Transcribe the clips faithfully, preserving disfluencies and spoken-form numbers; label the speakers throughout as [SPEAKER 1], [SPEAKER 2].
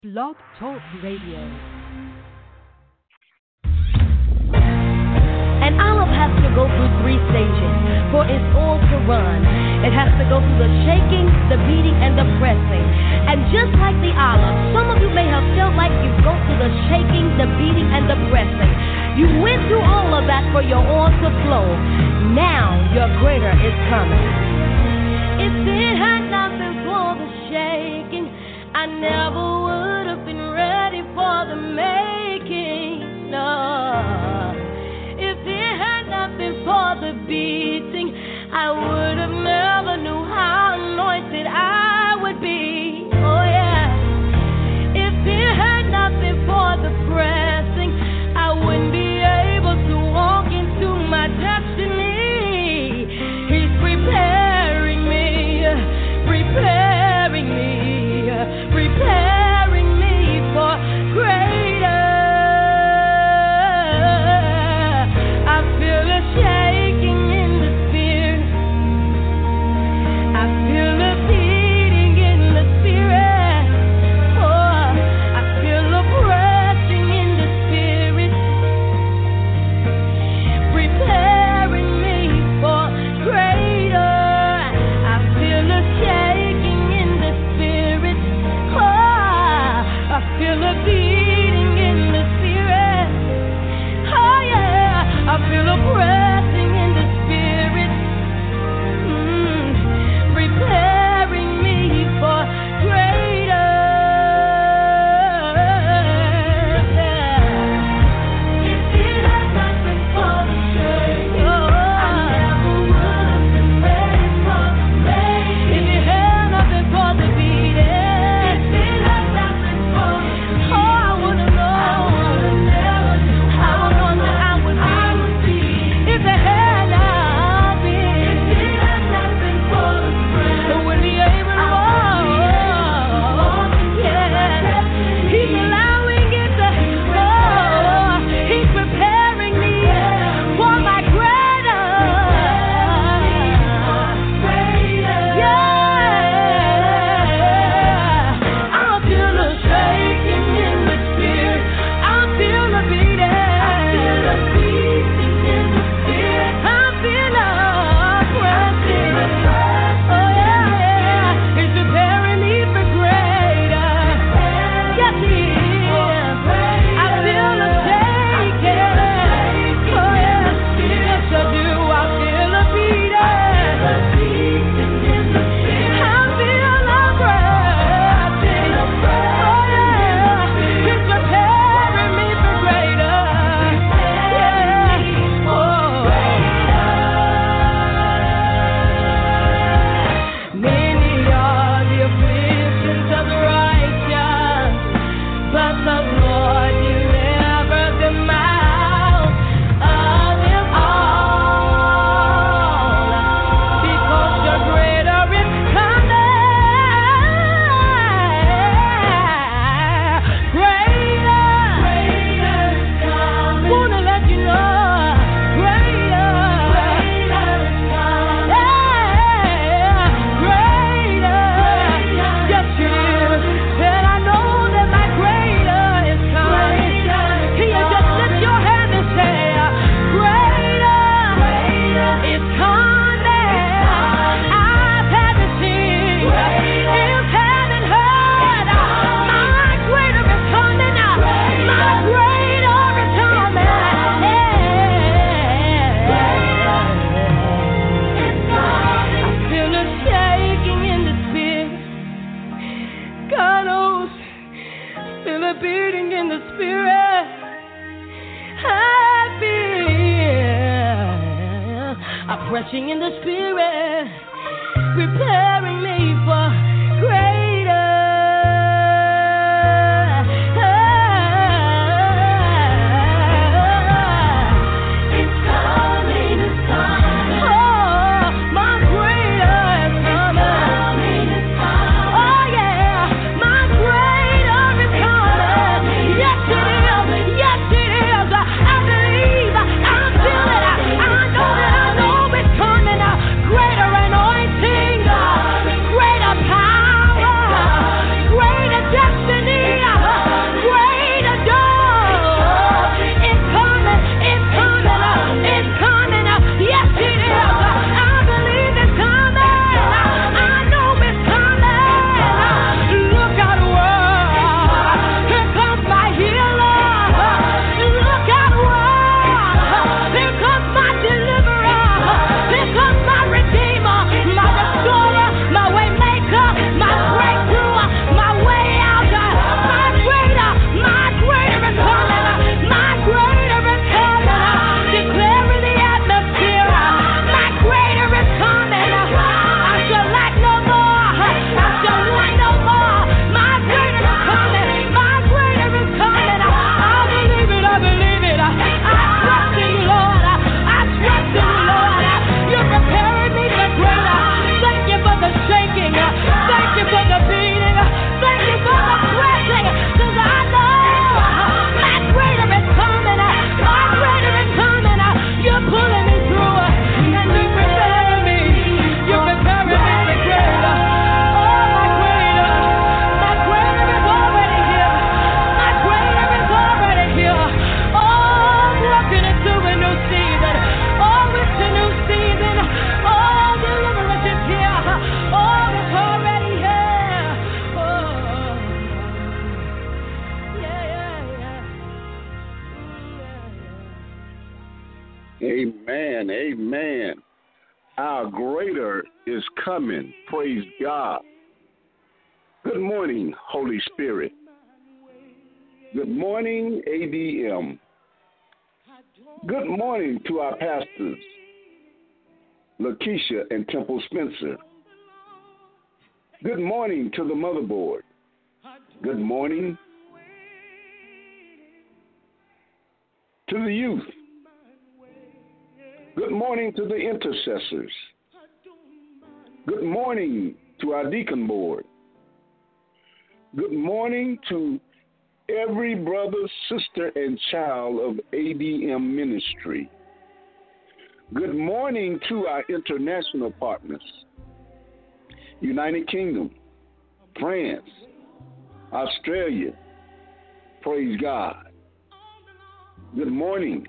[SPEAKER 1] Blog Talk Radio.
[SPEAKER 2] An olive has to go through three stages for its oil to run. It has to go through the shaking, the beating, and the pressing. And just like the olive, some of you may have felt like you go through the shaking, the beating, and the pressing. You went through all of that for your oil to flow. Now your greater is coming. If it had not been for the shaking, I never would have been ready for the making. No. If it had not been for the beating, I would have never knew how anointed I would be. Oh yeah. If it had not been for the pressing, I wouldn't be able to walk into my destiny. He's preparing me, preparing me, preparing me for greater. Shaking in the spirit, I feel a beating in the spirit. Oh, I feel a pressing in the spirit, preparing me for greater. I feel a shaking in the spirit. Oh, I feel a beating in the spirit. Oh yeah, I feel a pressing. Preparing me for greater. If it had not been for the shaking, I never would have been ready for the making. If it had not been for the beating, if it had not been for the beating, oh, I wouldn't know. I would never knew how anointed I would be. If it had not been, if it had not been for the in the spirit, preparing me for greater. It's coming, it's coming. Oh, my greater is coming. It's coming, it's coming. Oh yeah, my greater is coming. Yes it is, yes it is. I believe, I feel it, I know that I know it's coming. Greater anointing,
[SPEAKER 3] Amen. Amen. Our greater is coming. Praise God. Good morning, Holy Spirit. Good morning, A D M. Good morning to our pastors, Lakeisha and Temple Spencer. Good morning to the motherboard. Good morning to the youth. Good morning to the intercessors. Good morning to our deacon board. Good morning to every brother, sister, and child of A D M Ministry. Good morning to our international partners, United Kingdom, France, Australia. Praise God. Good morning.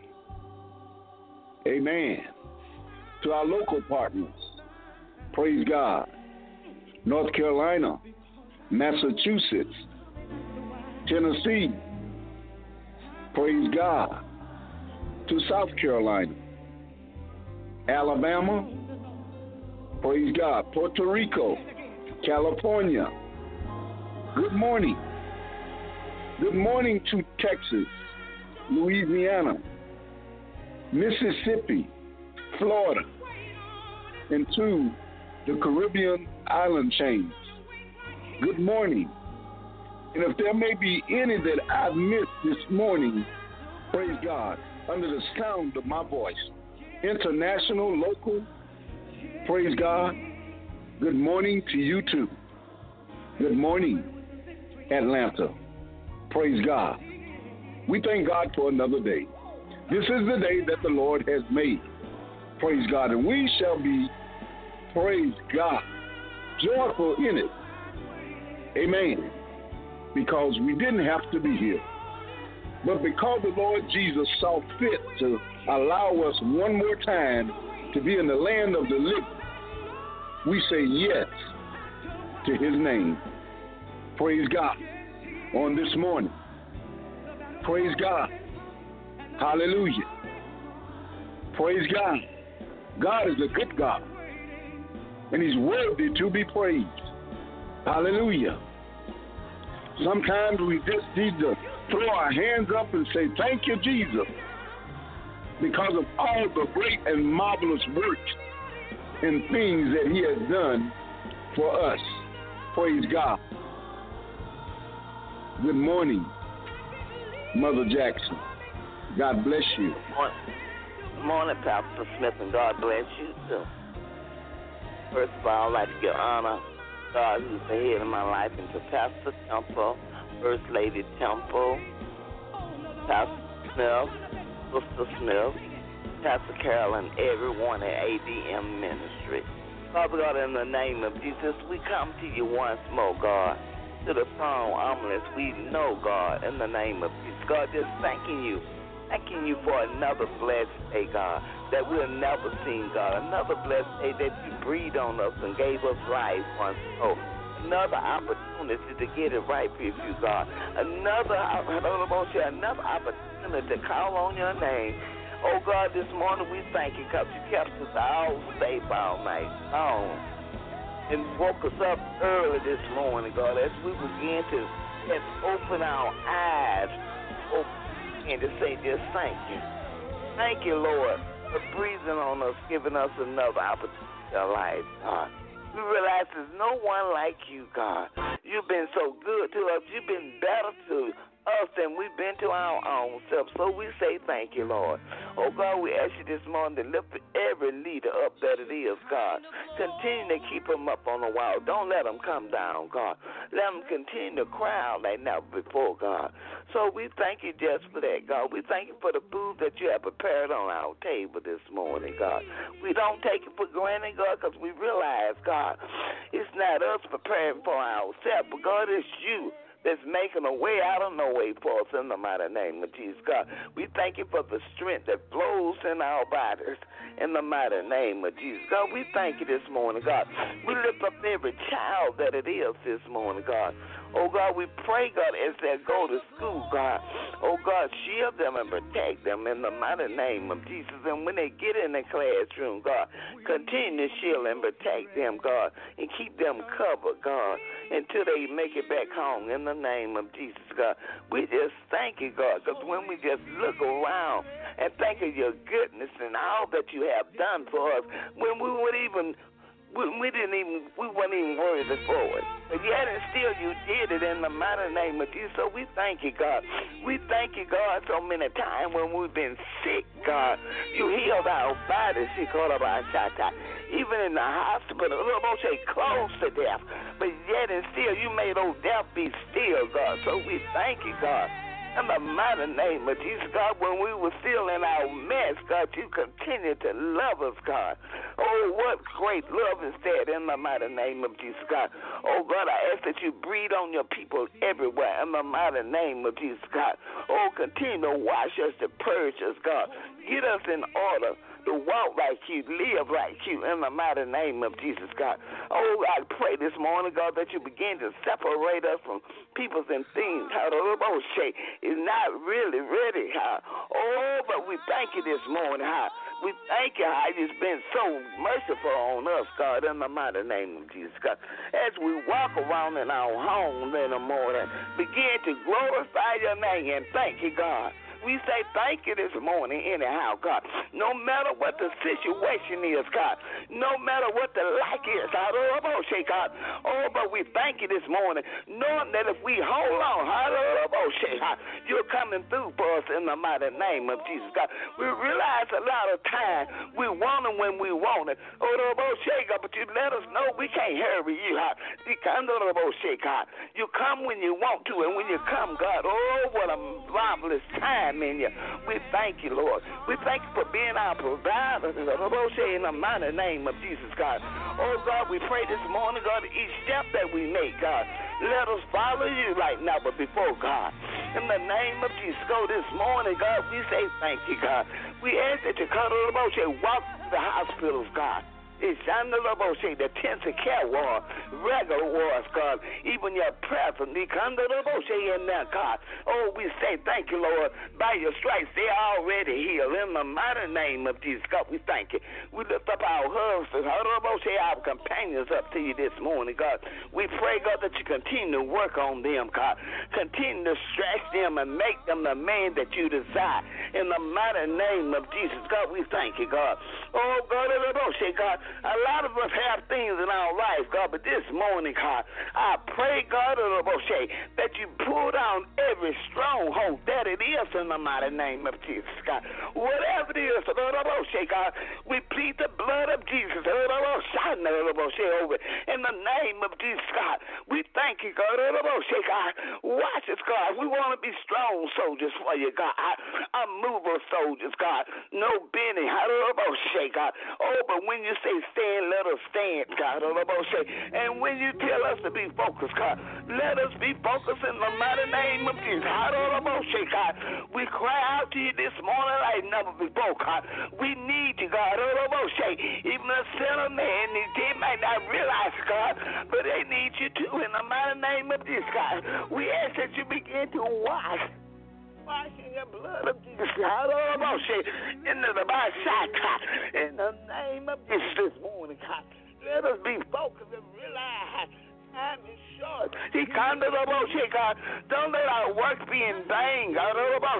[SPEAKER 3] Amen. To our local partners. Praise God. North Carolina, Massachusetts, Tennessee. Praise God. To South Carolina, Alabama. Praise God. Puerto Rico, California. Good morning. Good morning to Texas, Louisiana, Mississippi, Florida, and to the Caribbean island chains. Good morning. And if there may be any that I've missed this morning, praise God, under the sound of my voice, international, local, praise God, good morning to you too. Good morning, Atlanta. Praise God. We thank God for another day. This is the day that the Lord has made. Praise God. And we shall be, praise God, joyful in it. Amen. Because we didn't have to be here. But because the Lord Jesus saw fit to allow us one more time to be in the land of the living, we say yes to his name. Praise God. On this morning. Praise God. Hallelujah. Praise God. God is a good God. And he's worthy to be praised. Hallelujah. Sometimes we just need to throw our hands up and say, thank you, Jesus, because of all the great and marvelous works and things that he has done for us. Praise God. Good morning, Mother Jackson. God bless you.
[SPEAKER 4] Good morning, Pastor Smith, and God bless you, too. First of all, I'd like to give honor to God, who's the head of my life, and to Pastor Temple, First Lady Temple, Pastor Smith, Sister Smith, Pastor Carol, and everyone at A D M Ministry. Father God, in the name of Jesus, we come to you once more, God, to the throne, ominous. We know, God, in the name of Jesus. God, just thanking you, thanking you for another blessed day, God, that we've never seen, God. Another blessed day that you breathed on us and gave us life once more. Another opportunity to get it right with you, God. Another, another opportunity to call on your name. Oh, God, this morning we thank you because you kept us all safe all night long. And woke us up early this morning, God, as we begin to just open our eyes, open, and to say just thank you. Thank you, Lord, for breathing on us, giving us another opportunity to life, God. We realize there's no one like you, God. You've been so good to us. You've been better to us than we've been to our own selves. So we say thank you, Lord. Oh, God, we ask you this morning to lift every leader up that it is, God. Continue to keep them up on the wall. Don't let them come down, God. Let them continue to cry out like never before, God. So we thank you just for that, God. We thank you for the food that you have prepared on our table this morning, God. We don't take it for granted, God, because we realize, God, it's not us preparing for ourselves, but God, it's you that's making a way out of no way for us in the mighty name of Jesus, God. We thank you for the strength that flows in our bodies in the mighty name of Jesus, God. We thank you this morning, God. We lift up every child that it is this morning, God. Oh, God, we pray, God, as they go to school, God. Oh, God, shield them and protect them in the mighty name of Jesus. And when they get in the classroom, God, continue to shield and protect them, God, and keep them covered, God, until they make it back home in the name of Jesus, God. We just thank you, God, because when we just look around and think of your goodness and all that you have done for us, when we would even We, we didn't even, we weren't even worried before it. But yet and still you did it in the mighty name of Jesus. So we thank you, God. We thank you, God, so many times when we've been sick, God. You healed our bodies, even in the hospital, close to death. But yet and still you made old death be still, God. So we thank you, God. In the mighty name of Jesus, God, when we were still in our mess, God, you continue to love us, God. Oh, what great love is that in the mighty name of Jesus, God. Oh, God, I ask that you breathe on your people everywhere in the mighty name of Jesus, God. Oh, continue to wash us, to purge us, God. Get us in order to walk like you, live like you, in the mighty name of Jesus, God. Oh, I pray this morning, God, that you begin to separate us from peoples and things, how the little shake is not really ready, how. Oh, but we thank you this morning, how. We thank you how you've been so merciful on us, God, in the mighty name of Jesus, God. As we walk around in our homes in the morning, begin to glorify your name and thank you, God. We say thank you this morning anyhow, God. No matter what the situation is, God. No matter what the like is, God. Oh, but we thank you this morning, knowing that if we hold on, you're coming through for us in the mighty name of Jesus, God. We realize a lot of time we want it when we want it. But you let us know we can't hurry you, God. You come when you want to, and when you come, God, oh, what a marvelous time in you. We thank you, Lord. We thank you for being our provider in the mighty name of Jesus, God. Oh, God, we pray this morning, God, each step that we make, God, let us follow you like never before, God. In the name of Jesus, go this morning, God, we say thank you, God. We ask that you come to the boat, walk to the hospitals, God. It's under the bullshit, the intensive care ward, regular wards, God. Even your presence, you come to the bullshit in there, God. Oh, we say thank you, Lord. By your stripes, they're already healed. In the mighty name of Jesus, God, we thank you. We lift up our husbands, our companions up to you this morning, God. We pray, God, that you continue to work on them, God. Continue to stretch them and make them the man that you desire. In the mighty name of Jesus, God, we thank you, God. Oh, God, God. A lot of us have things in our life, God, but this morning, God, I pray, God, that you pull down every stronghold that it is in the mighty name of Jesus, God. Whatever it is, God, we plead the blood of Jesus over in the name of Jesus, God. We thank you, God. Watch us, God. We want to be strong soldiers for you, God. Unmovable soldiers, God. No bending, God. Oh, but when you say stand, let us stand, God. And when you tell us to be focused, God, let us be focused in the mighty name of Jesus. God, we cry out to you this morning like never before, God. We need you, God. Even a sinner man, they might not realize, God, but they need you too in the mighty name of Jesus, God. We ask that you begin to wash. Wash in your blood of Jesus. In the in the name of Jesus this morning, God. Let us be focused and realize time is short. God. Don't let our work be in vain, God.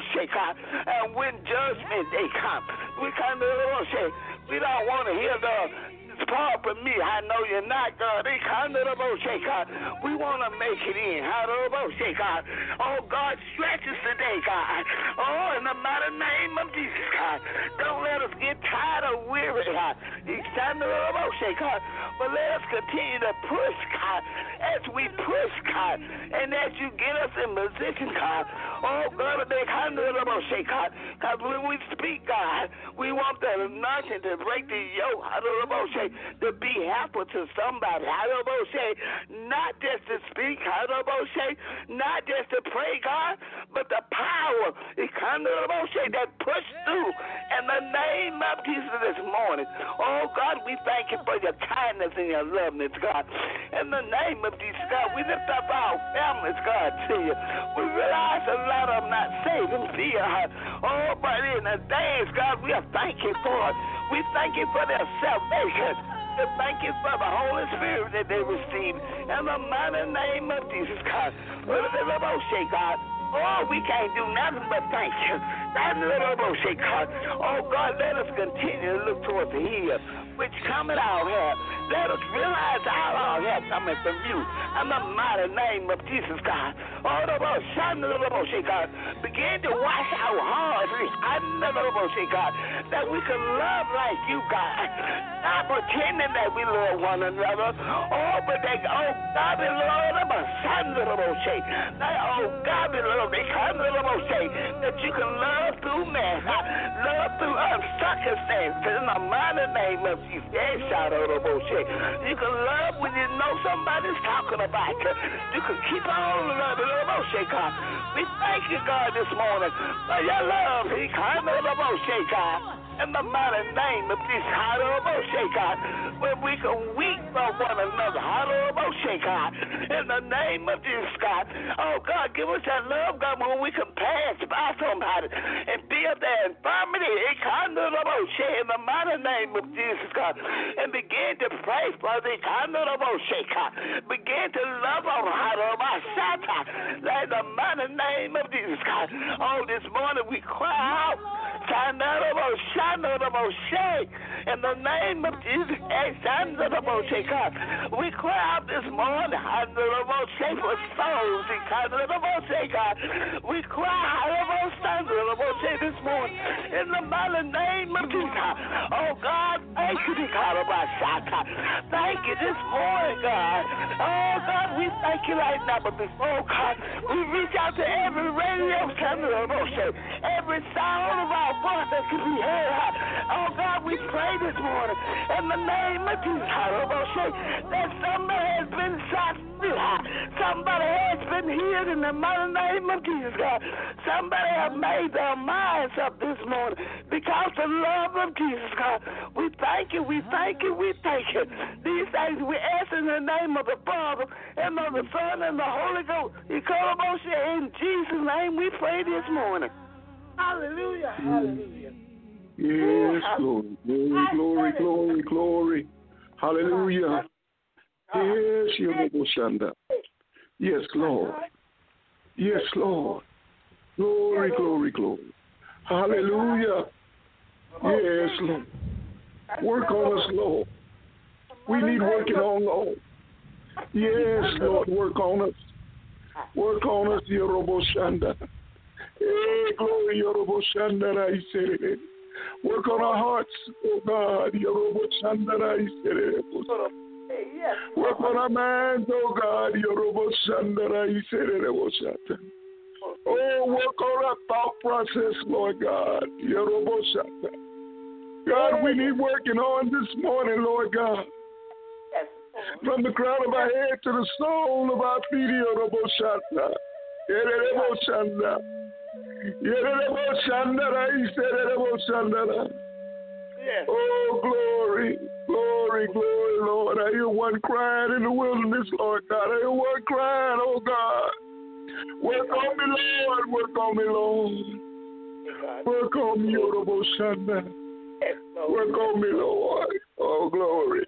[SPEAKER 4] And when judgment they come, we come to we don't want to hear the far from me. I know you're not, God. God. We want to make it in. God. Oh, God, stretch us today, God. Oh, in the mighty name of Jesus, God. Don't let us get tired or weary, God. God. But let us continue to push, God, as we push, God, and as you get us in position, God. Oh, God, God. Because when we speak, God, we want that anointing to break the yoke. to be helpful to somebody. Not just to speak, not just to pray, God, but the power that push through in the name of Jesus this morning. Oh, God, we thank you for your kindness and your loveness, God. In the name of Jesus, God, we lift up our families, God, to you. We realize a lot of them not saved and fear. Oh, but in the days, God, we are thankful for it. We thank you for their salvation. We thank you for the Holy Spirit that they received. In the mighty name of Jesus, God. God. Oh, we can't do nothing but thank you. God. Oh, God, let us continue to look towards the hill, which cometh our help. Let us realize our help coming from you. In the mighty name of Jesus, God. Oh, God. Begin to wash our hearts. God. That we can love like you, God. Not pretending that we love one another. Oh, but they, oh, God, we love them. Oh, God, we love that you can love through man, love through circumstances. In the mighty name of Jesus. You can love when you know somebody's talking about you. You can keep on loving. God. We thank you, God, this morning for your love. God. In the mighty name of Jesus, God, when we can weep for one another, God. In the name of Jesus, God. Oh, God, give us that love, God, when we can pass by somebody and feel their infirmity. In the mighty name of Jesus, God. And begin to pray for the God. Begin to love them. In the mighty name of Jesus, God. Oh, this morning we cry out. In the name of Jesus, God. We cry out this morning for souls. God. We cry out this morning in the mighty name of Jesus. Oh, God, thank you, God. Thank you this morning, God. Oh, God, we thank you right now. But before, God, we reach out to every radio channel, every sound of our voice that can be heard. Oh, God, we pray this morning in the name of Jesus that somebody has been shot. Somebody has been healed in the mighty name of Jesus, God. Somebody has made their minds up this morning because of the love of Jesus, God. We thank you, we thank you, we thank you. These things we ask in the name of the Father and of the Son and the Holy Ghost. In Jesus' name we pray this morning. Hallelujah, hallelujah.
[SPEAKER 3] Yes, Lord. Glory, glory, glory, glory. Hallelujah. Yes, Yoboshanda. Yes, Lord. Yes, Lord. Glory, glory, glory. Hallelujah. Yes, Lord. Work on us, Lord. We need working on, Lord. Yes, Lord, work on us. Work on us, Yoboshanda. Hey, glory, Yoboshanda. I say, work on our hearts, oh God. Yoboshanda. I say, work on our minds, oh God. Oh, work on our thought process, Lord God. God, we need working on this morning, Lord God. From the crown of our head to the sole of our feet, oh, glory, glory, glory, Lord. I hear one crying in the wilderness, Lord God. I hear one crying, oh God. Work on me, Lord. Work on me, Lord. Work on me, Yoruba Shanda. Work on me, Lord. Oh, glory.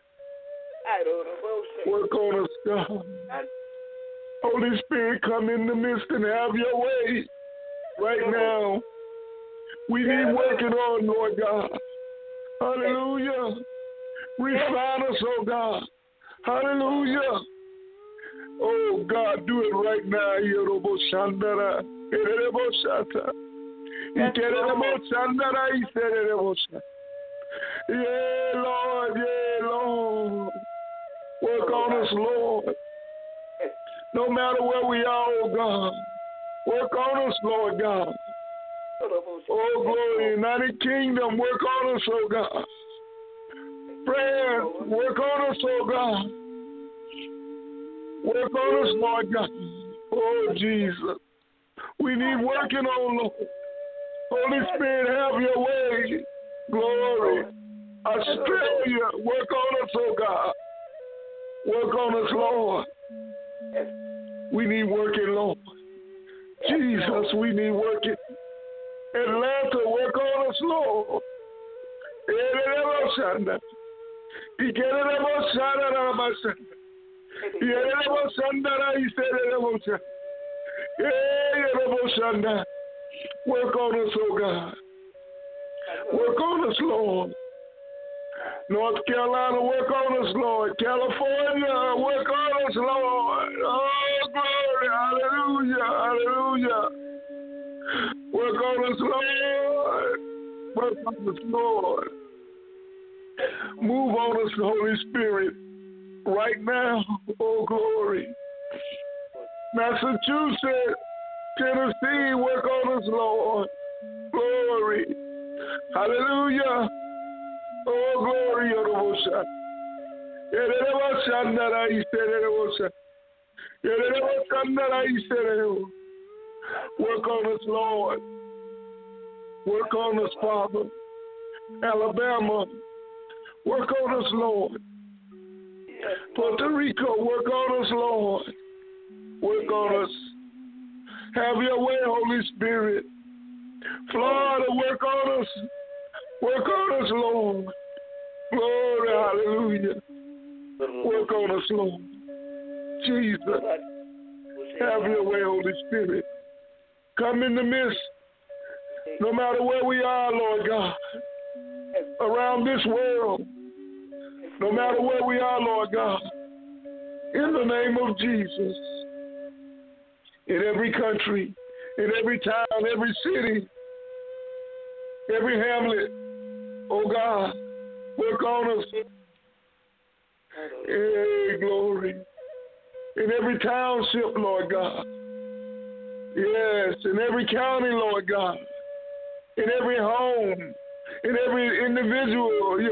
[SPEAKER 3] Work on us, God. Holy Spirit, come in the midst and have your way right now. We need working on, Lord God. Hallelujah. Refine us, oh God. Hallelujah. Oh God, do it right now. Yerobo Shandara. Yerebo Shata. Yerebo Shandara. Yerebo Shata. Yeah, Lord. Yeah, Lord. Work on us, Lord. No matter where we are, oh God. Work on us, Lord God. Oh, glory, United Kingdom, work on us, oh God. Friends, work on us, oh God. Work on us, Lord God. Oh, Jesus. We need working on, Lord. Holy Spirit, have your way. Glory. Australia, work on us, oh God. Work on us, Lord. We need working, Lord. Jesus, we need working. Atlanta, work on us, Lord. Work on us, oh God. Work on us, Lord. North Carolina, work on us, Lord. California, work on us, Lord. Oh, glory. Hallelujah. Hallelujah. Work on us, Lord. Work on us, Lord. Move on us, Holy Spirit, right now. Oh, glory. Massachusetts, Tennessee, work on us, Lord. Glory. Hallelujah. Oh, glory. Work on us, Lord. Work on us, Father. Alabama, work on us, Lord. Puerto Rico, work on us, Lord. Work on us. Have your way, Holy Spirit. Florida, work on us. Work on us, Lord. Glory, hallelujah. Work on us, Lord. Jesus, have your way, Holy Spirit. Come in the midst, no matter where we are, Lord God, around this world, no matter where we are, Lord God, in the name of Jesus, in every country, in every town, every city, every hamlet, oh God, work on us. Hey, glory. In every township, Lord God. Yes, in every county, Lord God. In every home, in every individual,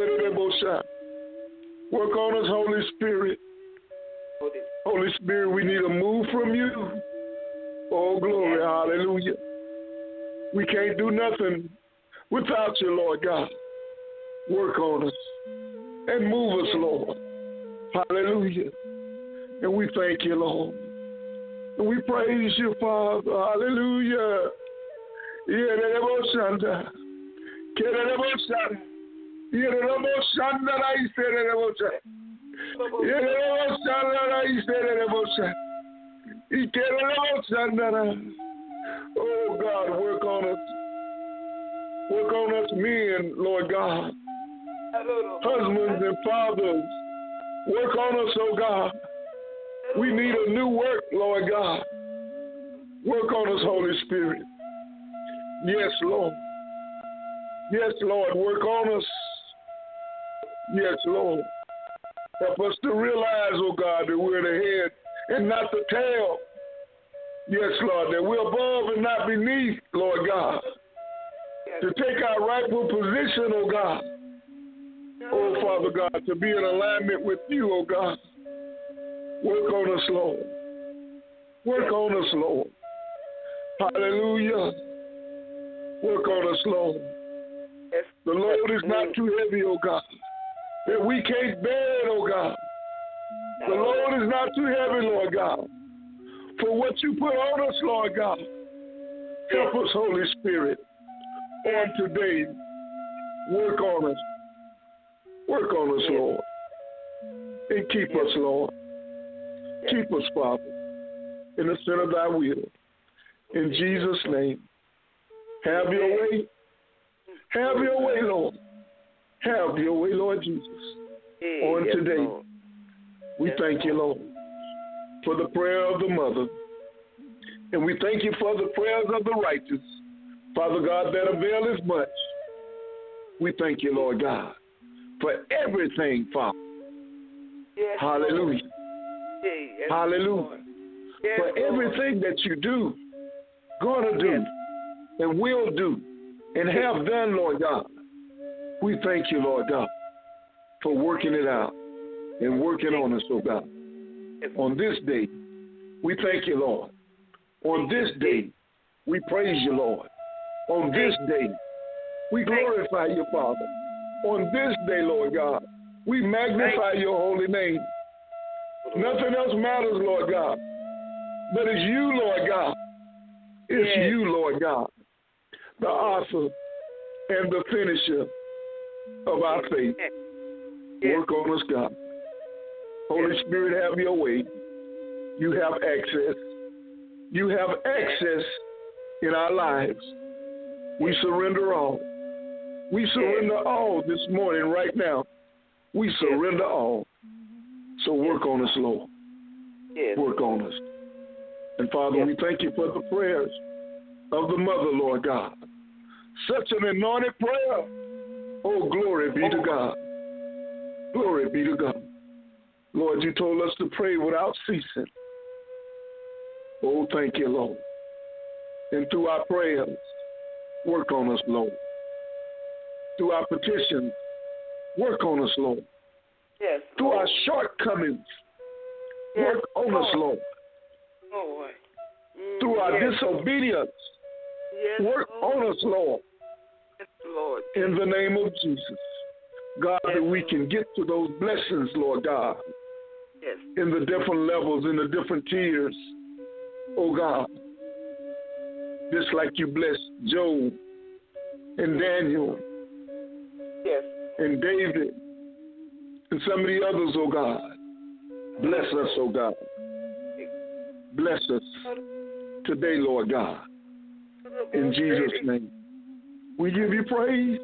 [SPEAKER 3] work on us, Holy Spirit. Holy Spirit, we need a move from you. Oh, glory, hallelujah. We can't do nothing without you, Lord God. Work on us and move us, Lord. Hallelujah. And we thank you, Lord. And we praise you, Father. Hallelujah. Oh, God, work on us. Work on us men, Lord God. Husbands and fathers, work on us, oh God. We need a new work, Lord God. Work on us, Holy Spirit. Yes, Lord. Yes, Lord, work on us. Yes, Lord. Help us to realize, oh God, that we're the head and not the tail. Yes, Lord, that we're above and not beneath, Lord God. To take our rightful position, oh God. Oh, Father God, to be in alignment with you, oh God. Work on us, Lord. Work on us, Lord. Hallelujah. Work on us, Lord. The load is not too heavy, oh God, that we can't bear it, oh God. The load is not too heavy, Lord God, for what you put on us, Lord God. Help us, Holy Spirit, on today. Work on us. Work on us, Lord. And keep us, Lord. Keep us, Father, in the center of thy will. In Jesus' name, have your way. Have your way, Lord. Have your way, Lord Jesus. On today, we thank you, Lord, for the prayer of the mother. And we thank you for the prayers of the righteous. Father God, that availeth much. We thank you, Lord God, for everything, Father.
[SPEAKER 4] Yes,
[SPEAKER 3] Hallelujah.
[SPEAKER 4] Yes,
[SPEAKER 3] Hallelujah.
[SPEAKER 4] yes,
[SPEAKER 3] For everything that you do, gonna do,
[SPEAKER 4] yes.
[SPEAKER 3] and will do, and have done, Lord God. We thank you, Lord God. for working it out and working on us, oh God. On this day, we thank you, Lord. On this day, we praise you, Lord. On this day, we glorify you, Father. On this day, Lord God, we magnify your holy name. Nothing else matters, Lord God, but it's you, Lord God. It's yes. you, Lord God, the author and the finisher of our faith. Yes. Work on us, God. Holy yes. Spirit, have your way. You have access. You have access in our lives. We surrender all. We surrender yes. all this morning, right now. We surrender yes. all. So work on us, Lord. Yes. Work on us. And Father, yes. we thank you for the prayers of the mother, Lord God. Such an anointed prayer. Oh, glory be to God. Glory be to God. Lord, you told us to pray without ceasing. Oh, thank you, Lord. And through our prayers, work on us, Lord. Through our petitions, work on us, Lord.
[SPEAKER 4] Yes,
[SPEAKER 3] Through
[SPEAKER 4] Lord.
[SPEAKER 3] our shortcomings,
[SPEAKER 4] yes,
[SPEAKER 3] work on
[SPEAKER 4] Lord.
[SPEAKER 3] us, Lord.
[SPEAKER 4] Lord. Mm,
[SPEAKER 3] Through our
[SPEAKER 4] yes.
[SPEAKER 3] disobedience,
[SPEAKER 4] yes,
[SPEAKER 3] work
[SPEAKER 4] Lord.
[SPEAKER 3] on us, Lord.
[SPEAKER 4] Yes, Lord.
[SPEAKER 3] In the name of Jesus. God,
[SPEAKER 4] yes,
[SPEAKER 3] that we
[SPEAKER 4] Lord.
[SPEAKER 3] can get to those blessings, Lord God.
[SPEAKER 4] Yes.
[SPEAKER 3] In the different levels, in the different tiers. Oh, God. Just like you blessed Job and Daniel.
[SPEAKER 4] Yes.
[SPEAKER 3] And David. And some of the others, oh God. Bless us, oh God. Bless us today, Lord God. In Jesus' name. We give you praise.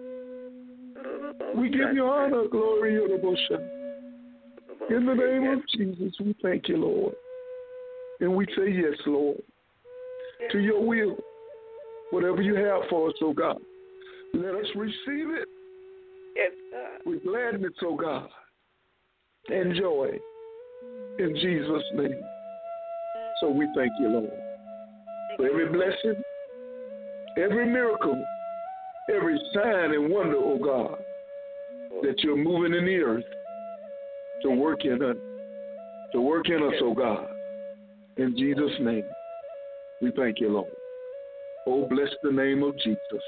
[SPEAKER 3] We give you honor, glory, and devotion. In the name of Jesus, we thank you, Lord. And we say yes, Lord, to your will. Whatever you have for us, oh God. Let us receive it.
[SPEAKER 4] Yes, God.
[SPEAKER 3] With gladness, oh God. And joy. In Jesus' name. So we thank you, Lord. For every blessing, every miracle, every sign and wonder, oh God, that you're moving in the earth to work in us, to work in us, oh God. In Jesus' name, we thank you, Lord. Oh, bless the name of Jesus.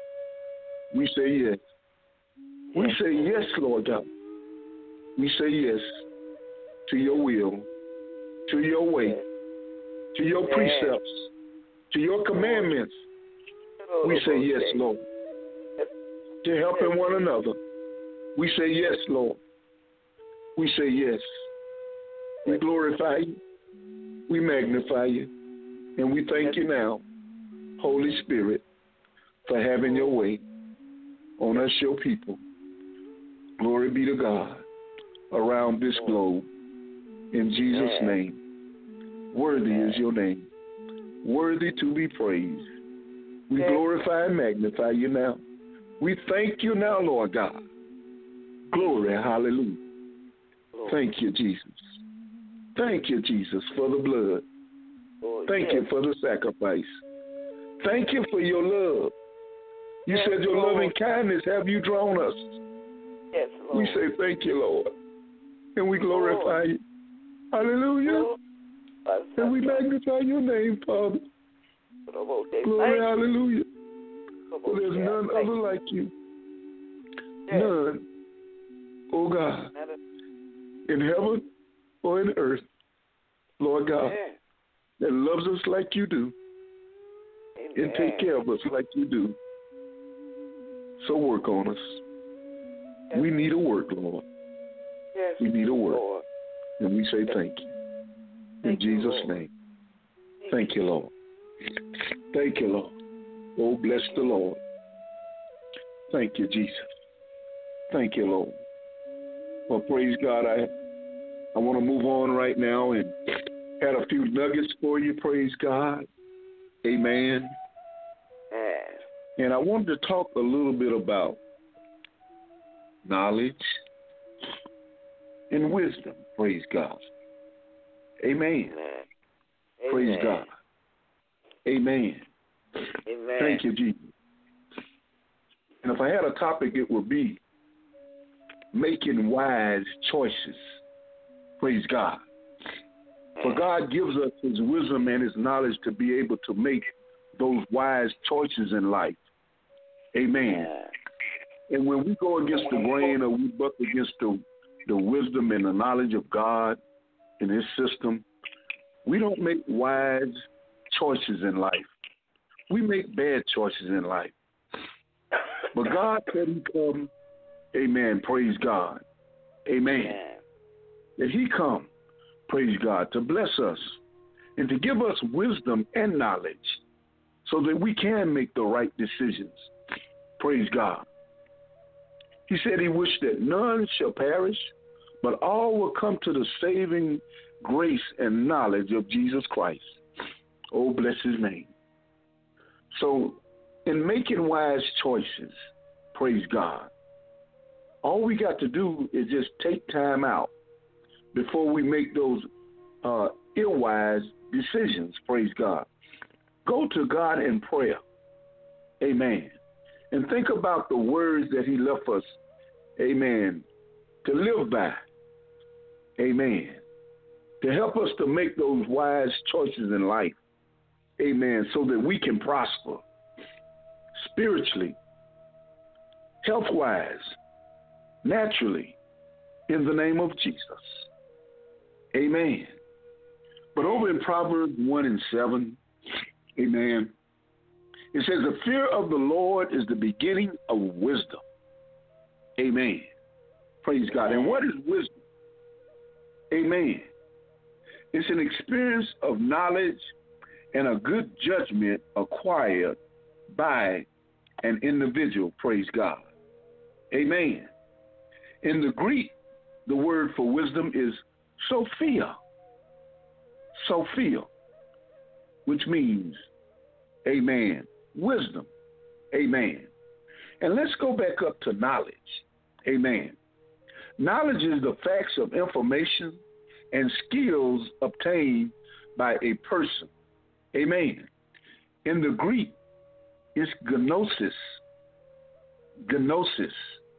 [SPEAKER 3] We say yes. We say yes, Lord God. We say yes to your will, to your way, to your precepts, to your commandments. We say yes, Lord. To helping one another. We say yes, Lord. We say yes. We glorify you. We magnify you. And we thank you now, Holy Spirit, for having your way on us, your people. Glory be to God around this globe. In Jesus' name. Worthy is your name. Worthy to be praised. We glorify and magnify you now. We thank you now, Lord God. Glory, hallelujah. Thank you, Jesus. Thank you, Jesus, for the blood. Thank you for the sacrifice. Thank you for your love. You said your loving kindness have you drawn us.
[SPEAKER 4] Yes, Lord.
[SPEAKER 3] We say thank you, Lord. And we glorify you. Hallelujah. And we magnify your name, Father. Glory, hallelujah. For there's none other like you. None, oh God, in heaven or in earth, Lord God, that loves us like you do and take care of us like you do. So work on us. We need a work, Lord. We need a work. And we say thank you. In Jesus' name. Thank you, Lord. Thank you, Lord. Oh, bless the Lord. Thank you, Jesus. Thank you, Lord. Well, praise God. I I want to move on right now and had a few nuggets for you. Praise God. Amen. And I wanted to talk a little bit about knowledge and wisdom. Praise God. Amen.
[SPEAKER 4] Amen.
[SPEAKER 3] Praise God. Amen.
[SPEAKER 4] Amen.
[SPEAKER 3] Thank you, Jesus. And if I had a topic, it would be making wise choices. Praise God. For God gives us his wisdom and his knowledge to be able to make those wise choices in life. Amen. And when we go against the grain or we buck against the, the wisdom and the knowledge of God and his system, we don't make wise choices in life. We make bad choices in life. But God said he come, amen, praise God, amen, that he come, praise God, to bless us and to give us wisdom and knowledge so that we can make the right decisions. Praise God. He said he wished that none shall perish, but all will come to the saving grace and knowledge of Jesus Christ. Oh, bless his name. So in making wise choices, praise God, all we got to do is just take time out before we make those uh, ill-wise decisions, praise God. Go to God in prayer, amen, and think about the words that he left us, amen, to live by, amen, to help us to make those wise choices in life, amen, so that we can prosper spiritually, health-wise, naturally, in the name of Jesus. Amen. But over in Proverbs one and seven, amen, it says, the fear of the Lord is the beginning of wisdom. Amen. Praise God. And what is wisdom? Amen. It's an experience of knowledge and a good judgment acquired by an individual. Praise God. Amen. In the Greek, the word for wisdom is Sophia. Sophia, which means, amen, wisdom. Amen. And let's go back up to knowledge. Amen. Knowledge is the facts of information and skills obtained by a person. Amen. In the Greek, it's gnosis. Gnosis.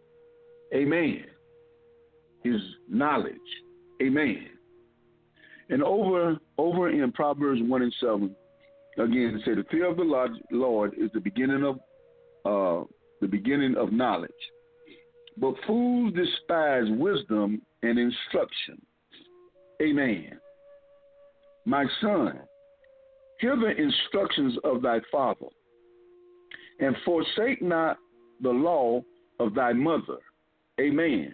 [SPEAKER 3] Amen. Is knowledge. Amen. And over over in Proverbs one and seven, again, it said, the fear of the Lord is the beginning of uh, the beginning of knowledge. But fools despise wisdom and instruction. Amen. My son, hear the instructions of thy father, and forsake not the law of thy mother. Amen.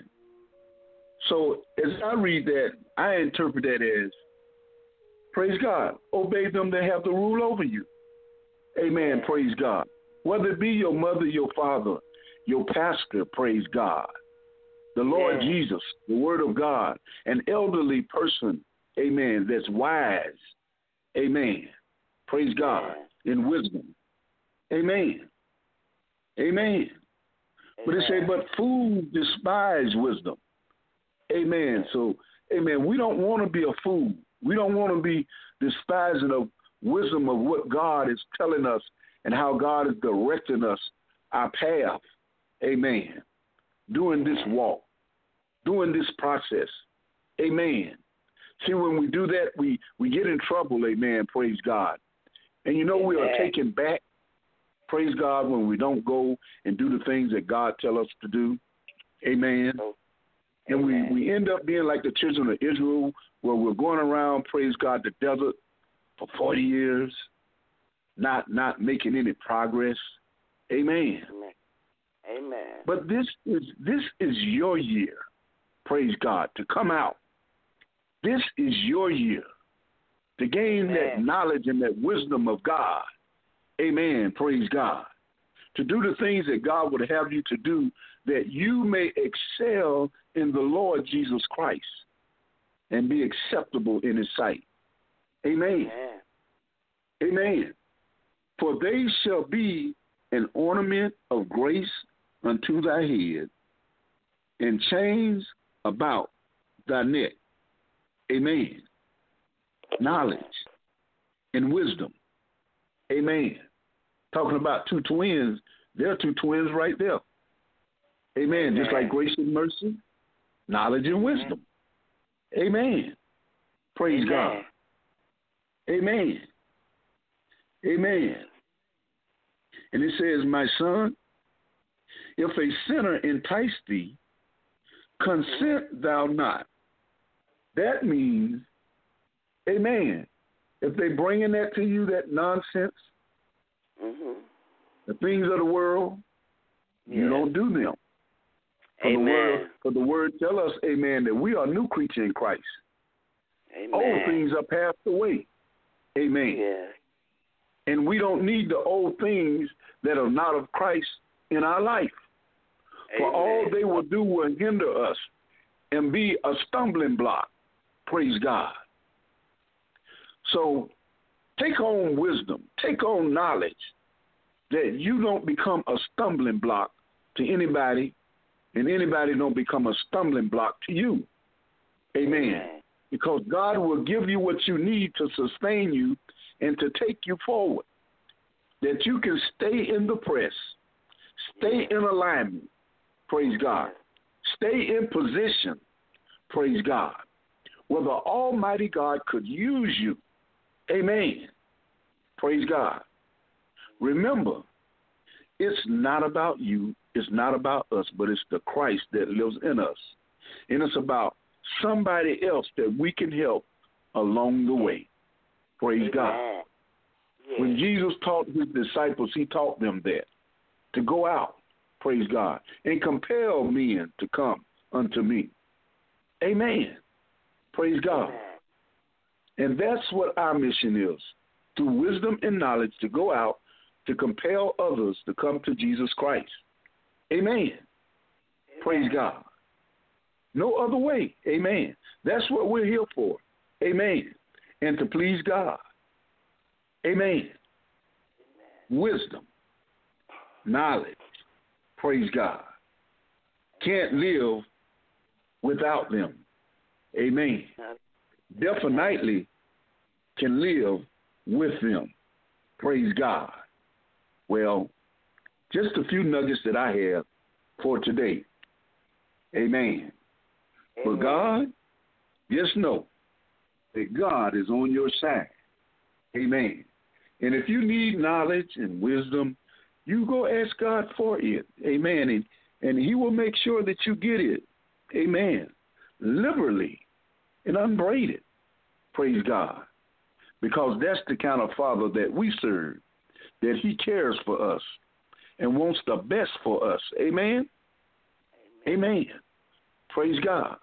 [SPEAKER 3] So as I read that, I interpret that as, praise God, obey them that have the rule over you. Amen, praise God. Whether it be your mother, your father, your pastor, praise God, the Lord yeah. Jesus, the word of God, an elderly person, amen, that's wise, amen, praise God, in wisdom. Amen. Amen. But it said, but fools despise wisdom. Amen. So, amen, we don't want to be a fool. We don't want to be despising of wisdom of what God is telling us and how God is directing us, our path. Amen. Doing this walk, doing this process. Amen. See, when we do that, we, we get in trouble. Amen. Praise God. And you know, we are taken back. Praise God, when we don't go and do the things that God tells us to do. Amen. And we, we end up being like the children of Israel, where we're going around, praise God, the desert for forty years, not not making any progress. Amen.
[SPEAKER 4] Amen. Amen.
[SPEAKER 3] But this is this is your year, praise God, to come out. This is your year to gain Amen. That knowledge and that wisdom of God. Amen. Praise God. To do the things that God would have you to do, that you may excel in the Lord Jesus Christ and be acceptable in his sight. Amen. Amen. Amen. For they shall be an ornament of grace unto thy head, and chains about thy neck. Amen. Knowledge and wisdom. Amen. Talking about two twins, there are two twins right there. Amen.
[SPEAKER 4] Amen.
[SPEAKER 3] Just like grace and mercy, knowledge and wisdom. Amen. Praise
[SPEAKER 4] Amen.
[SPEAKER 3] God. Amen. Amen. And it says, my son, if a sinner entice thee, consent thou not. That means, amen, if they bringing that to you, that nonsense,
[SPEAKER 4] mm-hmm.
[SPEAKER 3] the things of the world,
[SPEAKER 4] yes.
[SPEAKER 3] you don't do them. For
[SPEAKER 4] Amen.
[SPEAKER 3] the word, for the word tell us, amen, that we are a new creature in Christ.
[SPEAKER 4] Amen.
[SPEAKER 3] Old things are passed away. Amen.
[SPEAKER 4] Yes.
[SPEAKER 3] And we don't need the old things that are not of Christ in our life.
[SPEAKER 4] Amen.
[SPEAKER 3] For all they will do will hinder us and be a stumbling block. Praise God. So take on wisdom, take on knowledge, that you don't become a stumbling block to anybody, and anybody don't become a stumbling block to you. Amen. Amen. Because God will give you what you need to sustain you and to take you forward, that you can stay in the press, stay in alignment, praise God, stay in position, praise God, where the Almighty God could use you. Amen. Praise God. Remember, it's not about you, it's not about us, but it's the Christ that lives in us. And it's about somebody else that we can help along the way. Praise Amen. God. Yeah. When Jesus taught his disciples, he taught them that, to go out, praise God, and compel men to come unto me. Amen. Praise God. Amen. And that's what our mission is, through wisdom and knowledge, to go out, to compel others to come to Jesus Christ. Amen. Amen. Praise God. No other way. Amen. That's what we're here for. Amen. And to please God. Amen. Amen. Wisdom, knowledge, praise God. Can't live without them. Amen. Definitely can live with them. Praise God. Well, just a few nuggets that I have for today. Amen. Amen. But God, just know that God is on your side. Amen. And if you need knowledge and wisdom, you go ask God for it. Amen. And, and he will make sure that you get it. Amen. Liberally and unbraided. Praise God. Because that's the kind of Father that we serve, that he cares for us and wants the best for us. Amen? Amen. Amen. Praise God.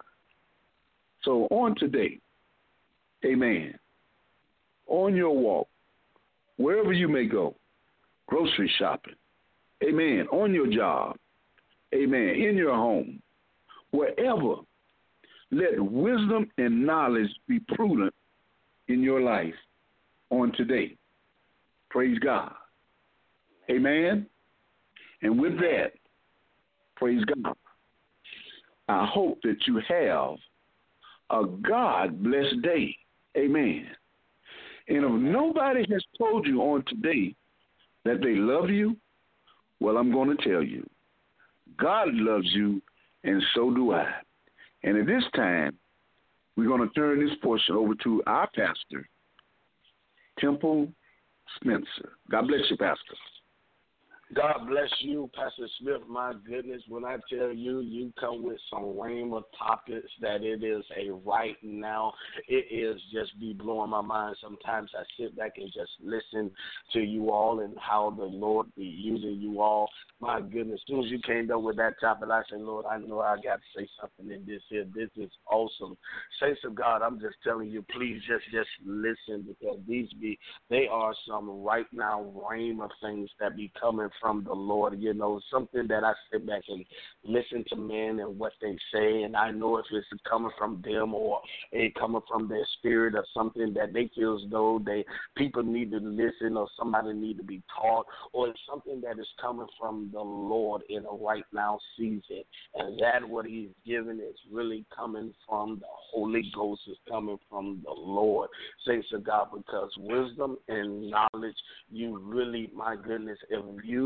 [SPEAKER 3] So on today, amen, on your walk, wherever you may go, grocery shopping, amen, on your job, amen, in your home, wherever, let wisdom and knowledge be prudent in your life on today. Praise God. Amen. And with that, praise God, I hope that you have a God-blessed day. Amen. And if nobody has told you on today that they love you, well, I'm going to tell you. God loves you, and so do I. And at this time, we're going to turn this portion over to our pastor, Temple Spencer. God bless you, Pastor.
[SPEAKER 5] God bless you, Pastor Smith. My goodness, when I tell you, you come with some rhema topics that it is a right now. It is just be blowing my mind. Sometimes I sit back and just listen to you all and how the Lord be using you all. My goodness, as soon as you came up with that topic, I said, Lord, I know I got to say something in this here. This is awesome. Saints of God, I'm just telling you, please just, just listen, because these be, they are some right now rhema things that be coming from the Lord. You know, something that I sit back and listen to men and what they say, and I know if it's coming from them or it coming from their spirit or something that they feel as though they people need to listen or somebody need to be taught, or it's something that is coming from the Lord in a right now season. And that what he's giving is really coming from the Holy Ghost, is coming from the Lord. Saints of God, because wisdom and knowledge, you really, my goodness, if you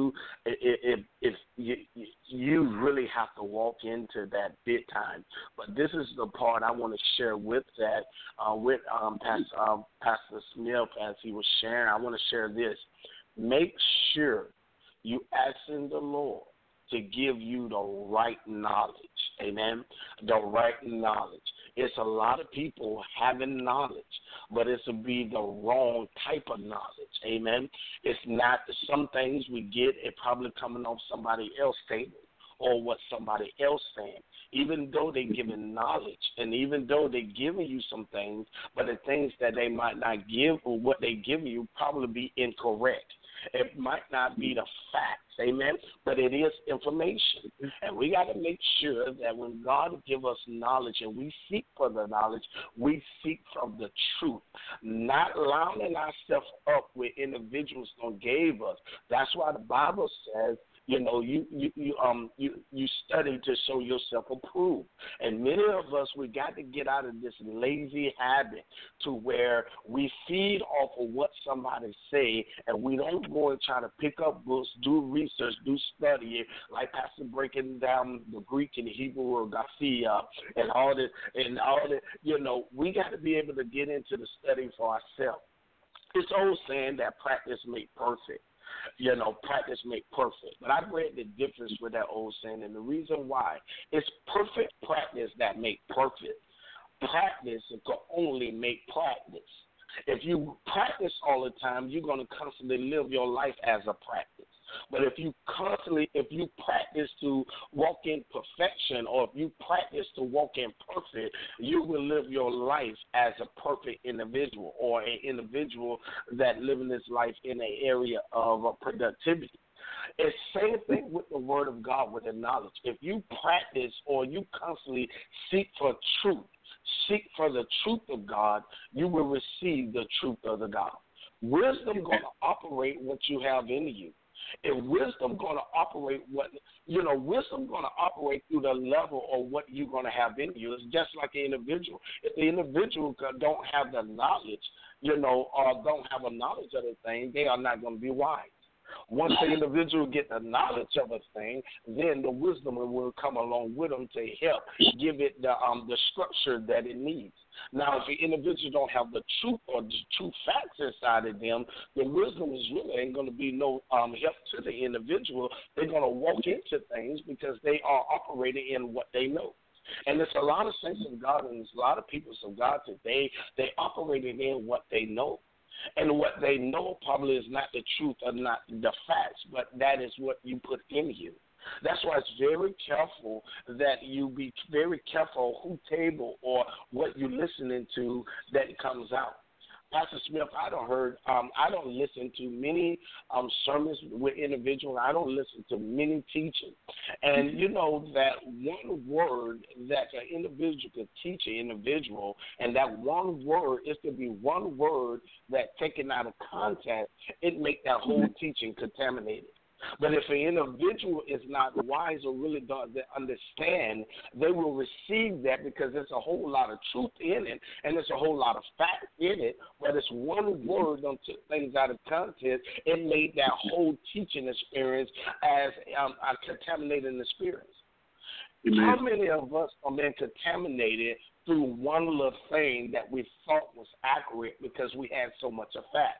[SPEAKER 5] you, if, if you, you really have to walk into that big time. But this is the part I want to share with that, uh, with um, Pastor, uh, Pastor Smith as he was sharing. I want to share this. Make sure you asking the Lord to give you the right knowledge. Amen? The right knowledge. It's a lot of people having knowledge, but it's to be the wrong type of knowledge. Amen? It's not some things we get, it probably coming off somebody else's table or what somebody else saying. Even though they're giving knowledge and even though they're giving you some things, but the things that they might not give or what they give you probably be incorrect. It might not be the facts, amen, but it is information. And we got to make sure that when God gives us knowledge and we seek for the knowledge, we seek from the truth, not lining ourselves up with individuals that gave us. That's why the Bible says, you know, you, you, you um you, you study to show yourself approved. And many of us, we got to get out of this lazy habit to where we feed off of what somebody say and we don't go and try to pick up books, do research, do study, like Pastor breaking down the Greek and Hebrew or Garcia and all this and all that. You know, we got to be able to get into the study for ourselves. It's old saying that practice makes perfect. You know, practice make perfect. But I've read the difference with that old saying, and the reason why, it's perfect practice that make perfect. Practice can only make practice. If you practice all the time, you're going to constantly live your life as a practice. But if you constantly, if you practice to walk in perfection or if you practice to walk in perfect, you will live your life as a perfect individual or an individual that living this life in an area of uh, productivity. It's the same thing with the word of God, with the knowledge. If you practice or you constantly seek for truth, seek for the truth of God, you will receive the truth of the God. Wisdom going to operate what you have in you. If wisdom going to operate what, you know, wisdom going to operate through the level of what you're going to have in you. It's just like an individual. If the individual don't have the knowledge, you know, or don't have a knowledge of the thing, they are not going to be wise. Once the individual get the knowledge of a thing, then the wisdom will come along with them to help give it the um the structure that it needs. Now, if the individual don't have the truth or the true facts inside of them, the wisdom is really ain't going to be no um help to the individual. They're going to walk into things because they are operating in what they know. And there's a lot of saints of God and there's a lot of people of God today, they operating in what they know. And what they know probably is not the truth or not the facts, but that is what you put in you. That's why it's very careful that you be very careful who table or what you're listening to that comes out. Pastor Smith, I don't heard, um, I don't listen to many um, sermons with individuals. I don't listen to many teaching. And you know that one word that an individual could teach an individual, and that one word is to be one word that taken out of context, it make that whole teaching contaminated. But if an individual is not wise or really doesn't understand, they will receive that because there's a whole lot of truth in it and there's a whole lot of fact in it, but it's one word that took things out of context. It made that whole teaching experience as um, a contaminating experience. Amen. How many of us are being contaminated through one little thing that we thought was accurate because we had so much of fact?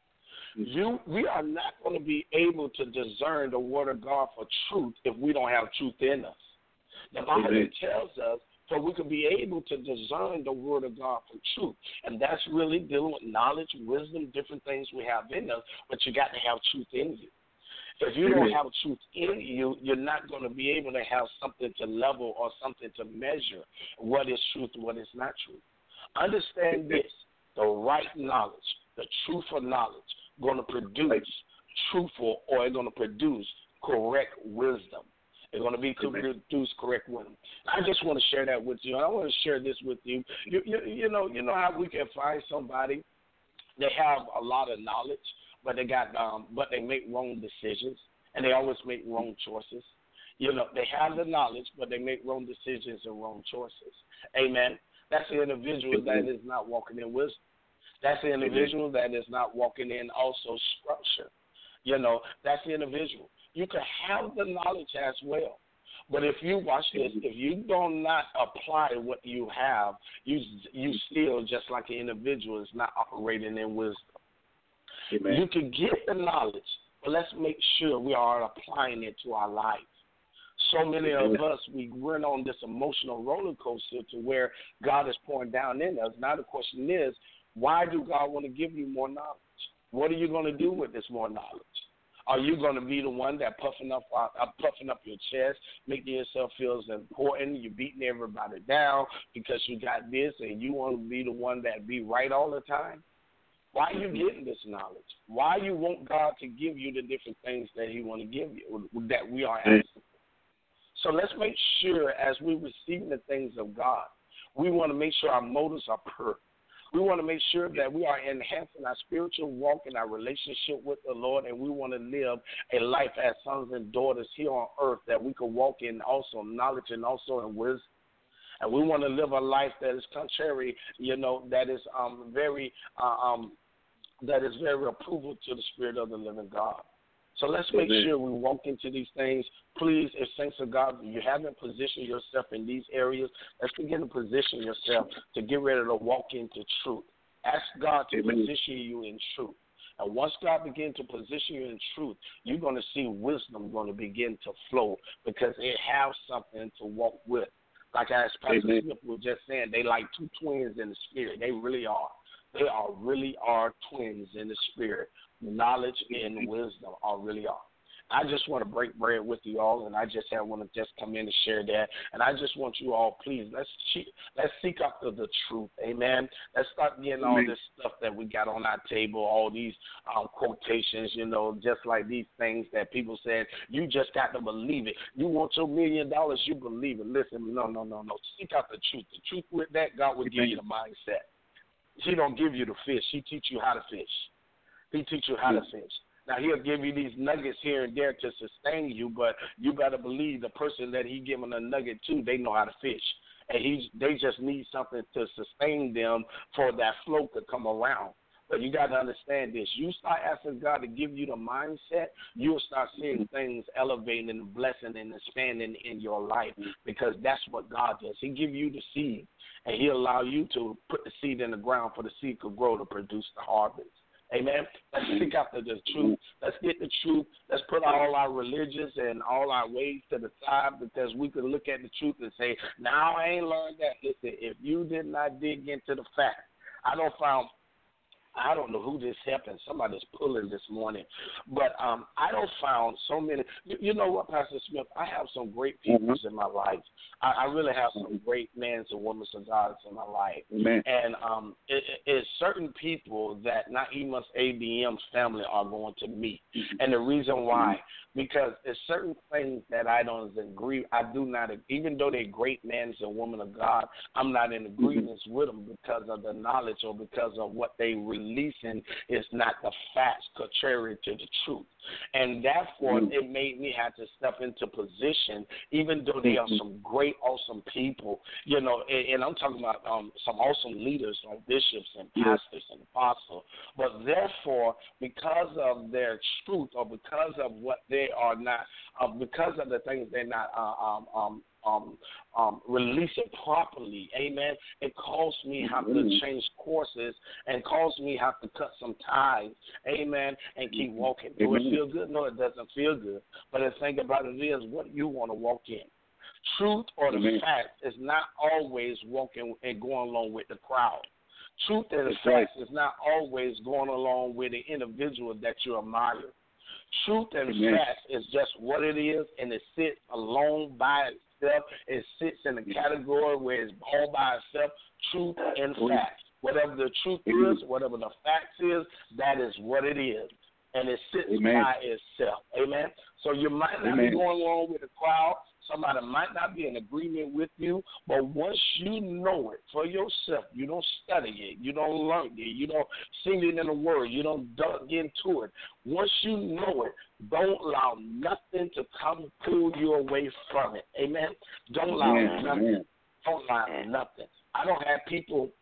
[SPEAKER 5] You, we are not going to be able to discern the word of God for truth if we don't have truth in us. The Bible Amen. Tells us so we can be able to discern the word of God for truth. And that's really dealing with knowledge, wisdom, different things we have in us, but you got to have truth in you. If you don't have truth in you, you're not going to be able to have something to level or something to measure what is truth and what is not truth. Understand this, the right knowledge, the truth of knowledge, going to produce truthful or it's going to produce correct wisdom. It's going to be produce correct wisdom. I just want to share that with you. I want to share this with you. You, you. you know, you know how we can find somebody, they have a lot of knowledge, but they got, um, but they make wrong decisions, and they always make wrong choices. You know, they have the knowledge, but they make wrong decisions and wrong choices. Amen. That's the individual that is not walking in wisdom. That's the individual that is not walking in also structure. You know, that's the individual. You can have the knowledge as well. But if you watch this, if you do not apply what you have, you you still, just like an individual, is not operating in wisdom. Amen. You can get the knowledge, but let's make sure we are applying it to our life. So many of us, we run on this emotional roller coaster to where God is pouring down in us. Now the question is, why do God want to give you more knowledge? What are you going to do with this more knowledge? Are you going to be the one that puffing up, uh, puffing up your chest, making yourself feel important? You're beating everybody down because you got this, and you want to be the one that be right all the time? Why are you getting this knowledge? Why you want God to give you the different things that He want to give you, that we are asking for? So let's make sure as we receive the things of God, we want to make sure our motives are pure. We want to make sure that we are enhancing our spiritual walk and our relationship with the Lord, and we want to live a life as sons and daughters here on earth that we can walk in also knowledge and also in wisdom. And we want to live a life that is contrary, you know, that is um, very uh, um, that is very approval to the Spirit of the living God. So let's make Amen. Sure we walk into these things. Please, if saints of God, you haven't positioned yourself in these areas, let's begin to position yourself to get ready to walk into truth. Ask God to Amen. Position you in truth. And once God begins to position you in truth, you're going to see wisdom going to begin to flow because it has something to walk with. Like as Pastor Amen. Smith was just saying, they like two twins in the spirit. They really are. They are really are twins in the spirit. Knowledge and wisdom are really are. I just want to break bread with you all, and I just have, want to just come in and share that. And I just want you all, please, let's cheat, let's seek after the truth. Amen. Let's start getting all this stuff that we got on our table, all these um, quotations, you know, just like these things that people said, you just got to believe it. You want your million dollars, you believe it. Listen, no, no, no, no. Seek out the truth. The truth with that, God will give you the mindset. He don't give you the fish. He teach you how to fish. He teach you how to fish. Now, he'll give you these nuggets here and there to sustain you, but you better believe the person that he giving a nugget to, they know how to fish. And he, they just need something to sustain them for that flow to come around. But you got to understand this. You start asking God to give you the mindset, you'll start seeing things elevating and blessing and expanding in your life because that's what God does. He give you the seed, and he'll allow you to put the seed in the ground for the seed to grow to produce the harvest. Amen. Let's seek after the truth. Let's get the truth. Let's put all our religions and all our ways to the side because we can look at the truth and say, now I ain't learned that. Listen, if you did not dig into the fact, I don't found I don't know who this happened. Somebody's pulling this morning. But um, I don't found so many. You, you know what, Pastor Smith? I have some great people mm-hmm. in my life. I, I really have some great men and women of God in my life. Amen. And um, it, it, it's certain people that not even A B M's family are going to meet. Mm-hmm. And the reason why, because it's certain things that I don't agree. I do not, even though they're great men and women of God, I'm not in agreement mm-hmm. with them because of the knowledge or because of what they releasing is not the facts, contrary to the truth. And therefore, mm-hmm. it made me have to step into position, even though they are some great, awesome people, you know, and, and I'm talking about um, some awesome leaders like bishops and pastors yes. and apostles. But therefore, because of their truth or because of what they are not, uh, because of the things they're not uh, um, um, um, um, releasing properly, amen, it caused me have to change courses and caused me have to cut some ties, amen, and keep walking. Do it feel good? No, it doesn't feel good. But the thing about it is what you want to walk in. Truth or the Amen. Fact is not always walking and going along with the crowd. Truth and the fact is not always going along with the individual that you admire. Truth and Amen. Fact is just what it is, and it sits alone by itself. It sits in a category where it's all by itself. Truth and fact. Whatever the truth Amen. Is, whatever the fact is, that is what it is. And it sits Amen. By itself. Amen. So you might not Amen. Be going along with the crowd. Somebody might not be in agreement with you, but once you know it for yourself, you don't study it, you don't learn it, you don't sing it in the word, you don't dug into it. Once you know it, don't allow nothing to come pull you away from it. Amen. Don't allow Amen. Nothing. Don't allow nothing. I don't have people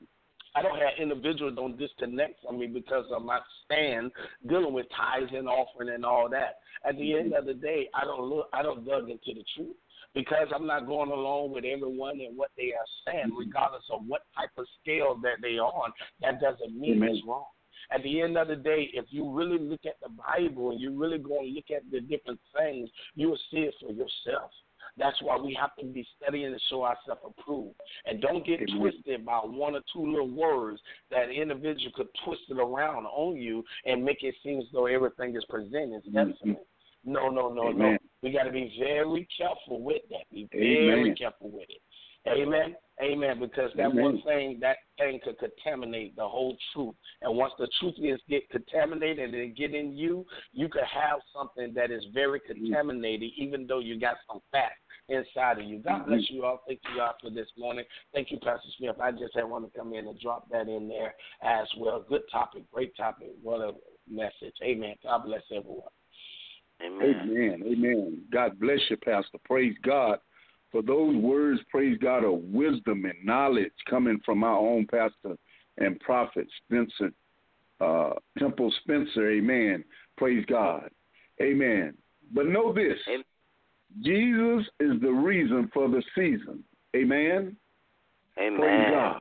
[SPEAKER 5] I don't have individuals don't disconnect from me because of my stand dealing with tithes and offering and all that. At the end of the day, I don't look, I don't dug into the truth because I'm not going along with everyone and what they are saying, regardless of what type of scale that they are on. That doesn't mean Amen. It's wrong. At the end of the day, if you really look at the Bible and you really go and look at the different things, you will see it for yourself. That's why we have to be studying to show ourselves approved. And don't get Amen. Twisted by one or two little words that an individual could twist it around on you and make it seem as though everything is presented. Mm-hmm. No, no, no, Amen. No. We got to be very careful with that. Be very Amen. Careful with it. Amen. Amen. Because that Amen. One thing, that thing could contaminate the whole truth. And once the truth is get contaminated and get in you, you could have something that is very contaminated, even though you got some fat inside of you. God bless you all. Thank you all for this morning. Thank you, Pastor Smith. I just had want to come in and drop that in there as well. Good topic. Great topic. What a message. Amen. God bless everyone.
[SPEAKER 3] Amen. Amen. Amen. God bless you, Pastor. Praise God for those words, praise God, of wisdom and knowledge coming from our own pastor and prophet, Spencer, uh, Temple Spencer. Amen. Praise God. Amen. But know this. Amen. Jesus is the reason for the season. Amen.
[SPEAKER 4] Amen.
[SPEAKER 3] Praise God.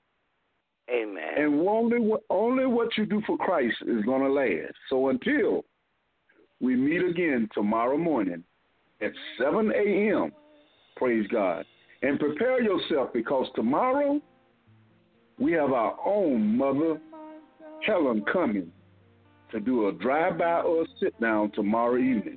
[SPEAKER 4] Amen.
[SPEAKER 3] And only, only what you do for Christ is going to last. So until we meet again tomorrow morning at seven a.m., praise God. And prepare yourself because tomorrow we have our own Mother Helen coming to do a drive-by or a sit-down tomorrow evening.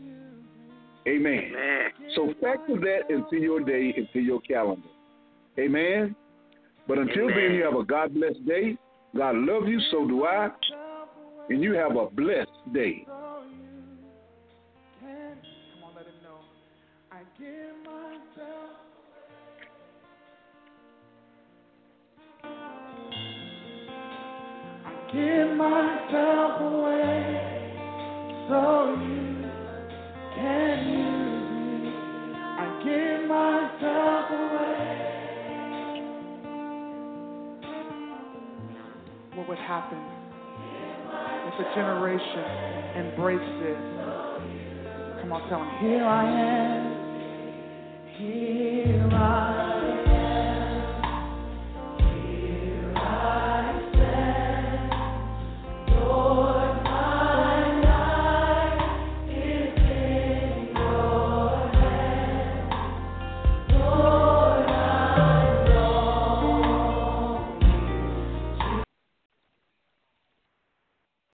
[SPEAKER 3] Amen. Amen. So factor that into your day, into your calendar. Amen. But until Amen. Then, you have a God-blessed day. God loves you, so do I. And you have a blessed day. Come
[SPEAKER 6] on, let him know. I give myself. I give myself away so you can use me. I give myself away. What would happen if a generation embraced this? Come on, tell them, here I am, here I am.